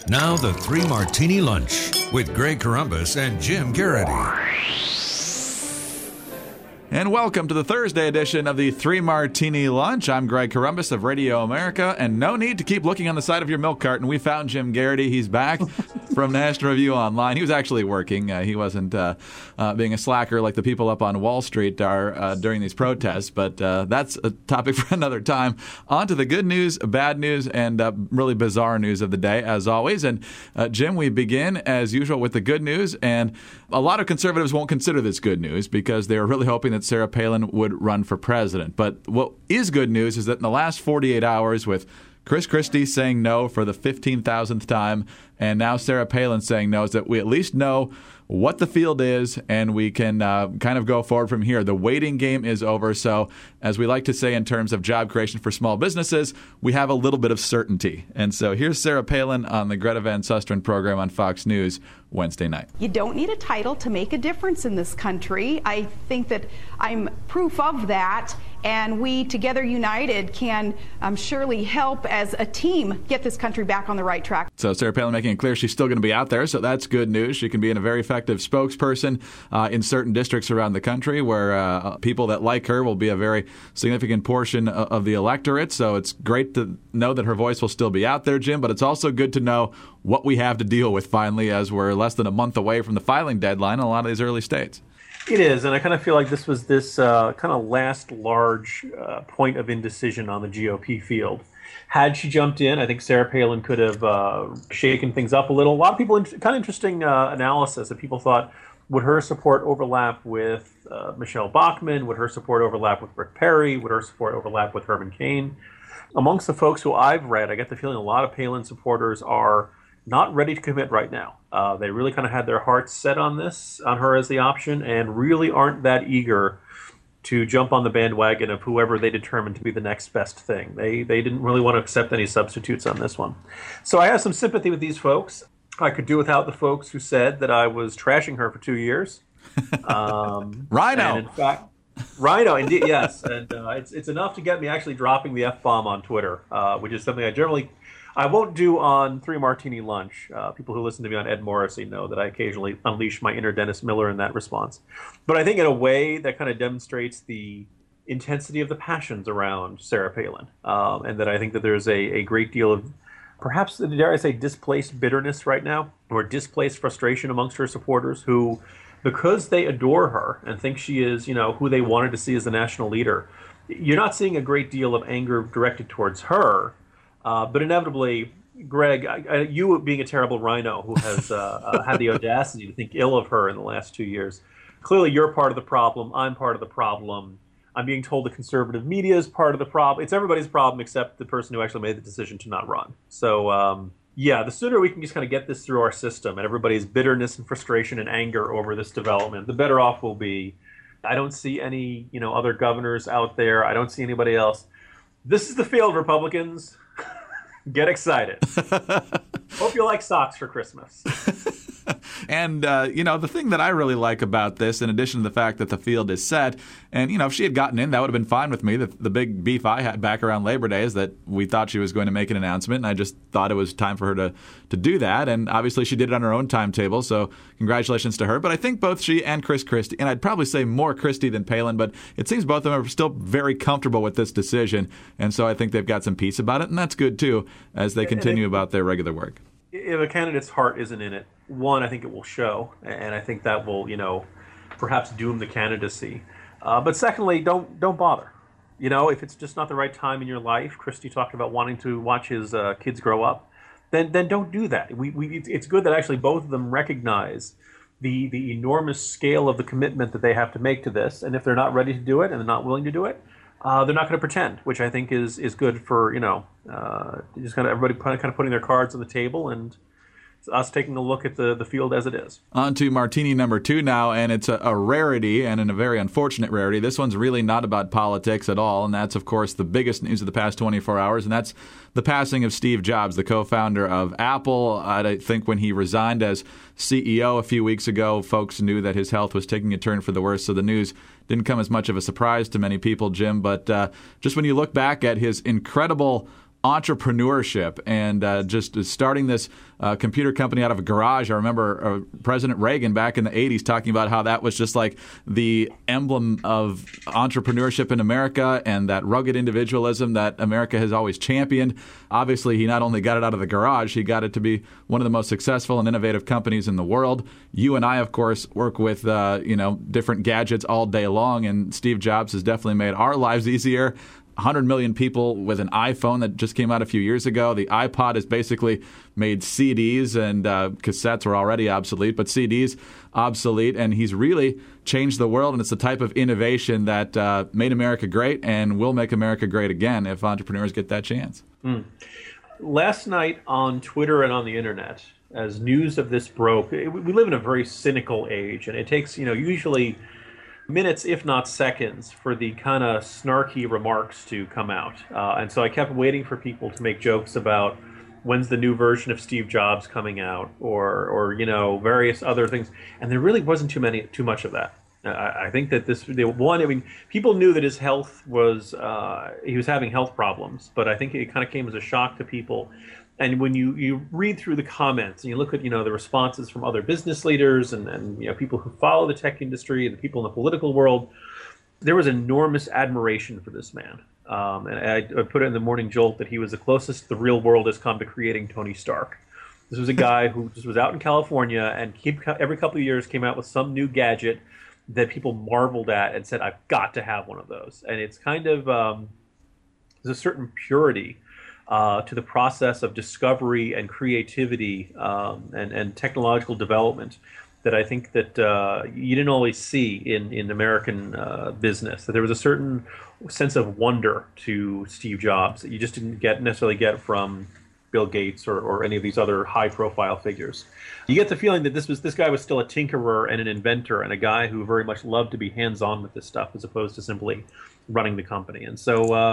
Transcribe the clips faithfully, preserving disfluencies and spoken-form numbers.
Now the Three Martini Lunch with Greg Corombos and Jim Garrity. And welcome to the Thursday edition of the Three Martini Lunch. I'm Greg Corombos of Radio America, and no need to keep looking on the side of your milk carton. We found Jim Garrity. He's back from National Review Online. He was actually working. Uh, he wasn't uh, uh, being a slacker like the people up on Wall Street are uh, during these protests, but uh, that's a topic for another time. On to the good news, bad news, and uh, really bizarre news of the day, as always. And uh, Jim, we begin, as usual, with the good news, and a lot of conservatives won't consider this good news because they were really hoping that Sarah Palin would run for president. But what is good news is that in the last forty-eight hours, with Chris Christie saying no for the fifteen thousandth time, and now Sarah Palin saying no, is that we at least know what the field is, and we can uh, kind of go forward from here. The waiting game is over. So, as we like to say in terms of job creation for small businesses, we have a little bit of certainty. And so here's Sarah Palin on the Greta Van Susteren program on Fox News Wednesday night. You don't need a title to make a difference in this country. I think that I'm proof of that, and we, Together United, can um, surely help as a team get this country back on the right track. So Sarah Palin making it clear she's still going to be out there, so that's good news. She can be in a very effective spokesperson uh, in certain districts around the country where uh, people that like her will be a very significant portion of, of the electorate. So it's great to know that her voice will still be out there, Jim, but it's also good to know what we have to deal with finally, as we're less than a month away from the filing deadline in a lot of these early states. It is, and I kind of feel like this was this uh, kind of last large uh, point of indecision on the G O P field. Had she jumped in, I think Sarah Palin could have uh, shaken things up a little. A lot of people, kind of interesting uh, analysis that people thought, would her support overlap with uh, Michelle Bachmann? Would her support overlap with Rick Perry? Would her support overlap with Herman Cain? Amongst the folks who I've read, I get the feeling a lot of Palin supporters are not ready to commit right now. Uh, they really kind of had their hearts set on this, on her as the option, and really aren't that eager to jump on the bandwagon of whoever they determine to be the next best thing. They they didn't really want to accept any substitutes on this one. So I have some sympathy with these folks. I could do without the folks who said that I was trashing her for two years. Um, Rhino. And in fact, Rhino, indeed, yes. And uh, it's it's enough to get me actually dropping the F-bomb on Twitter, uh, which is something I generally... I won't do on Three Martini Lunch. Uh, people who listen to me on Ed Morrissey know that I occasionally unleash my inner Dennis Miller in that response. But I think in a way that kind of demonstrates the intensity of the passions around Sarah Palin, um, and that I think that there's a, a great deal of, perhaps, dare I say, displaced bitterness right now, or displaced frustration amongst her supporters who, because they adore her and think she is, you know, who they wanted to see as the national leader, you're not seeing a great deal of anger directed towards her. Uh, but inevitably, Greg, I, I, you being a terrible rhino who has uh, uh, had the audacity to think ill of her in the last two years, clearly you're part of the problem. I'm part of the problem. I'm being told the conservative media is part of the problem. It's everybody's problem except the person who actually made the decision to not run. So, um, yeah, the sooner we can just kind of get this through our system and everybody's bitterness and frustration and anger over this development, the better off we'll be. I don't see any, you know, other governors out there. I don't see anybody else. This is the field, Republicans. Get excited. Hope you like socks for Christmas. And, uh, you know, the thing that I really like about this, in addition to the fact that the field is set, and, you know, if she had gotten in, that would have been fine with me. The, the big beef I had back around Labor Day is that we thought she was going to make an announcement, and I just thought it was time for her to, to do that. And obviously she did it on her own timetable, so congratulations to her. But I think both she and Chris Christie, and I'd probably say more Christie than Palin, but it seems both of them are still very comfortable with this decision. And so I think they've got some peace about it, and that's good, too, as they continue about their regular work. If a candidate's heart isn't in it, one, I think it will show, and I think that will, you know, perhaps doom the candidacy. Uh, but secondly, don't don't bother. You know, if it's just not the right time in your life, Christie talked about wanting to watch his uh, kids grow up, then then don't do that. We, we it's good that actually both of them recognize the the enormous scale of the commitment that they have to make to this, and if they're not ready to do it and they're not willing to do it, uh, they're not going to pretend, which I think is is good for, you know, uh, just kind of everybody kind of putting their cards on the table and us taking a look at the, the field as it is. On to Martini number two now, and it's a, a rarity, and in a very unfortunate rarity. This one's really not about politics at all, and that's, of course, the biggest news of the past twenty-four hours, and that's the passing of Steve Jobs, the co-founder of Apple. I think when he resigned as C E O a few weeks ago, folks knew that his health was taking a turn for the worse, so the news didn't come as much of a surprise to many people, Jim. But uh, just when you look back at his incredible entrepreneurship and uh, just starting this uh, computer company out of a garage. I remember uh, President Reagan back in the eighties talking about how that was just like the emblem of entrepreneurship in America and that rugged individualism that America has always championed. Obviously, he not only got it out of the garage, he got it to be one of the most successful and innovative companies in the world. You and I, of course, work with uh, you know different gadgets all day long, and Steve Jobs has definitely made our lives easier. one hundred million people with an iPhone that just came out a few years ago. The iPod has basically made C Ds, and uh, cassettes were already obsolete, but C Ds obsolete. And he's really changed the world, and it's the type of innovation that uh, made America great and will make America great again if entrepreneurs get that chance. Mm. Last night on Twitter and on the internet, as news of this broke, we live in a very cynical age, and it takes, you know, usually minutes, if not seconds, for the kind of snarky remarks to come out. Uh, and so I kept waiting for people to make jokes about when's the new version of Steve Jobs coming out, or, or you know, various other things. And there really wasn't too many, too much of that. Uh, I, I think that this, the one, I mean, people knew that his health was, uh, he was having health problems, but I think it kind of came as a shock to people. And when you, you read through the comments and you look at, you know, the responses from other business leaders and, and, you know, people who follow the tech industry and the people in the political world, there was enormous admiration for this man. Um, and I, I put it in the Morning Jolt that he was the closest the real world has come to creating Tony Stark. This was a guy who just was out in California and keep, every couple of years came out with some new gadget that people marveled at and said, I've got to have one of those. And it's kind of, um, there's a certain purity Uh, to the process of discovery and creativity um, and, and technological development that I think that uh, you didn't always see in, in American uh, business. That there was a certain sense of wonder to Steve Jobs that you just didn't get necessarily get from Bill Gates or, or any of these other high-profile figures. You get the feeling that this was this guy was still a tinkerer and an inventor and a guy who very much loved to be hands-on with this stuff as opposed to simply running the company. And so uh,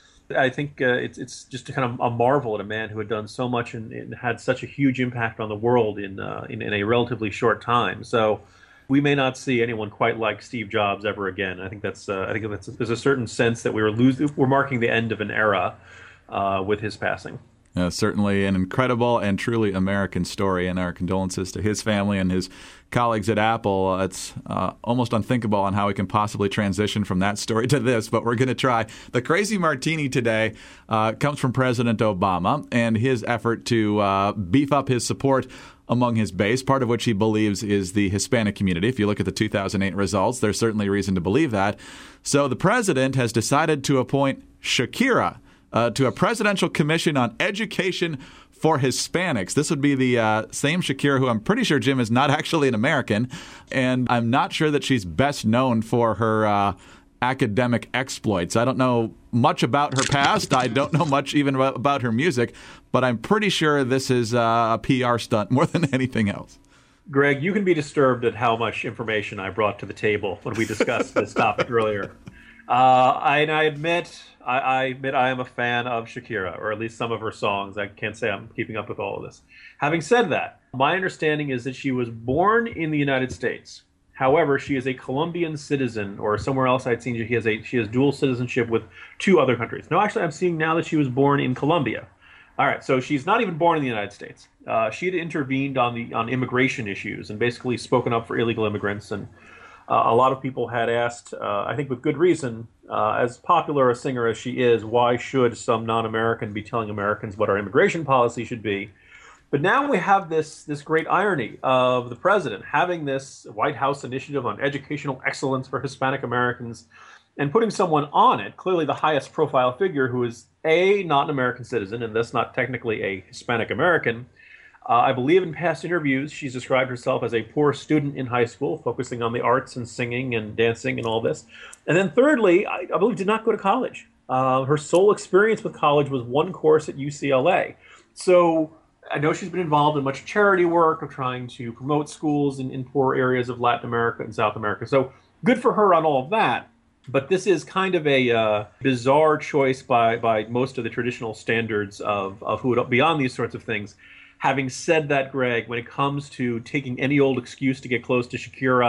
I think uh, it's it's just a kind of a marvel at a man who had done so much and, and had such a huge impact on the world in, uh, in in a relatively short time. So we may not see anyone quite like Steve Jobs ever again. I think that's uh, I think that's, there's a certain sense that we were losing, we're marking the end of an era uh, with his passing. Uh, certainly an incredible and truly American story, and our condolences to his family and his colleagues at Apple. Uh, it's uh, almost unthinkable on how we can possibly transition from that story to this, but we're going to try. The Crazy Martini today uh, comes from President Obama and his effort to uh, beef up his support among his base, part of which he believes is the Hispanic community. If you look at the two thousand eight results, there's certainly reason to believe that. So the president has decided to appoint Shakira Uh, to a presidential commission on education for Hispanics. This would be the uh, same Shakira who I'm pretty sure, Jim, is not actually an American, and I'm not sure that she's best known for her uh, academic exploits. I don't know much about her past. I don't know much even about her music, but I'm pretty sure this is uh, a P R stunt more than anything else. Greg, you can be disturbed at how much information I brought to the table when we discussed this topic earlier. Uh, I, and I admit, I, I admit I am a fan of Shakira, or at least some of her songs. I can't say I'm keeping up with all of this. Having said that, my understanding is that she was born in the United States. However, she is a Colombian citizen, or somewhere else I'd seen she has a she has dual citizenship with two other countries. No, actually, I'm seeing now that she was born in Colombia. All right, so she's not even born in the United States. Uh, she had intervened on the on immigration issues and basically spoken up for illegal immigrants. And Uh, a lot of people had asked, uh, I think with good reason, uh, as popular a singer as she is, why should some non-American be telling Americans what our immigration policy should be? But now we have this this great irony of the president having this White House initiative on educational excellence for Hispanic Americans and putting someone on it, clearly the highest profile figure, who is A, not an American citizen and thus not technically a Hispanic American. Uh, I believe in past interviews, she's described herself as a poor student in high school, focusing on the arts and singing and dancing and all this. And then thirdly, I, I believe did not go to college. Uh, her sole experience with college was one course at U C L A. So I know she's been involved in much charity work of trying to promote schools in, in poor areas of Latin America and South America. So good for her on all of that. But this is kind of a uh, bizarre choice by, by most of the traditional standards of, of who would be on these sorts of things. Having said that, Greg, when it comes to taking any old excuse to get close to Shakira,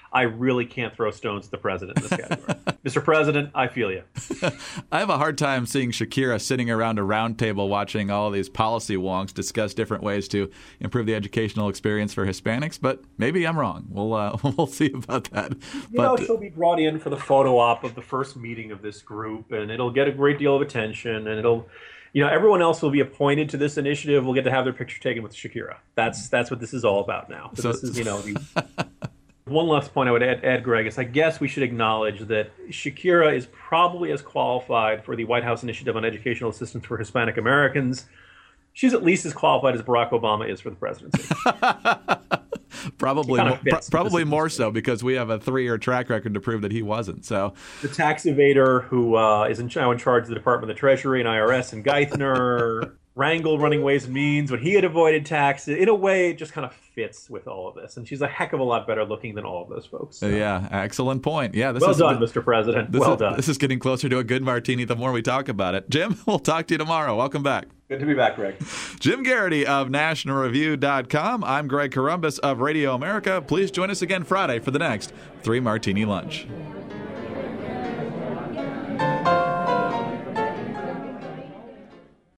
I really can't throw stones at the president in this category. Mister President, I feel you. I have a hard time seeing Shakira sitting around a round table watching all of these policy wonks discuss different ways to improve the educational experience for Hispanics, but maybe I'm wrong. We'll uh, we'll see about that. You but, know, she'll be brought in for the photo op of the first meeting of this group, and it'll get a great deal of attention, and it'll, you know, everyone else will be appointed to this initiative. Will get to have their picture taken with Shakira. That's that's what this is all about now. So, so this is, you know, the, one last point I would add, add, Greg, is I guess we should acknowledge that Shakira is probably as qualified for the White House Initiative on Educational Assistance for Hispanic Americans. She's at least as qualified as Barack Obama is for the presidency. Probably, more, pro- probably more so because we have a three-year track record to prove that he wasn't. So the tax evader who uh, is in, now in charge of the Department of the Treasury and I R S and Geithner, Rangel running Ways and Means when he had avoided taxes. In a way, it just kind of fits with all of this. And she's a heck of a lot better looking than all of those folks. So. Yeah, excellent point. Yeah, this well is, done, Mister President. This well is, done. This is getting closer to a good martini the more we talk about it. Jim, we'll talk to you tomorrow. Welcome back. Good to be back, Greg. Jim Garrity of National Review dot com. I'm Greg Corombos of Radio America. Please join us again Friday for the next Three Martini Lunch.